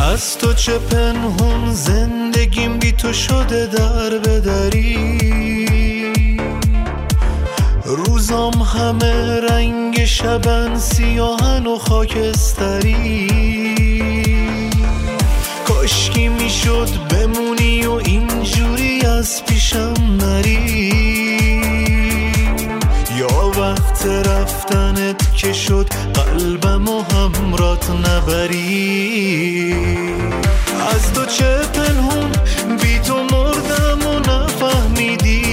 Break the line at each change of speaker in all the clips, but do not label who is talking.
از تو چه پنهون زندگیم بی تو شده در بدری، روزام همه رنگ شبن سیاهن و خاکستری. کاشکی میشد بمونی و اینجوری از پیشم نری، یا وقت رفتنت که شد قلبم و همرات نبری. از تو چه پنهون بی تو مردم و نفهمیدی،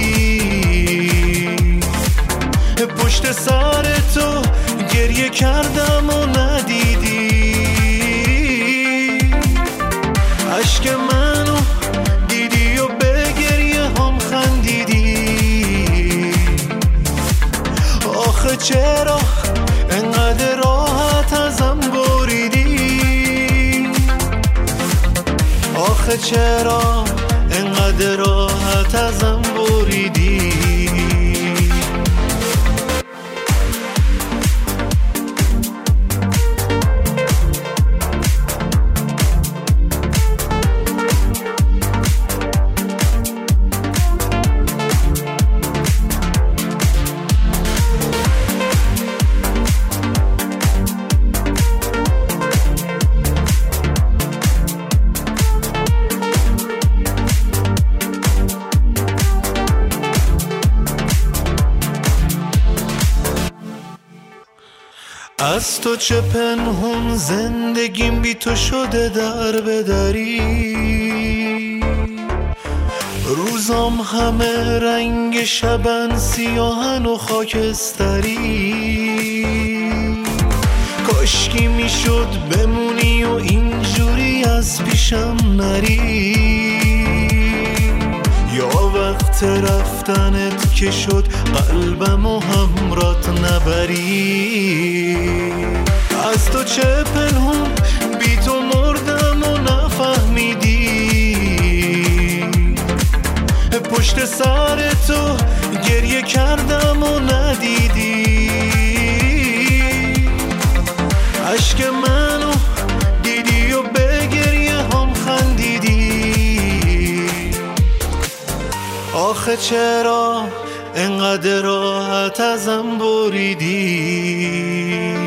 پشت سر تو گریه کردم و ندیدی. عشق منو دیدی و به گریه هم خندیدی. آخه چرا انقدر راحت ازم بریدی؟ آخه چرا انقدر راحت ازم بریدی؟ از تو چه پنهون زندگیم بی تو شده در بدری، روزام همه رنگ شبن سیاهن و خاکستری. کاشکی میشد بمونی و اینجوری از پیشم نری، یا وقت رفتنت که شد قلبم و همرات نبری. از تو چه پنهون بی تو مردم و نفهمیدی، پشت سر تو گریه کردم و ندیدی. عشق منو دیدی و به گریه هم خندیدی. آخه چرا انقدر راحت ازم بریدی؟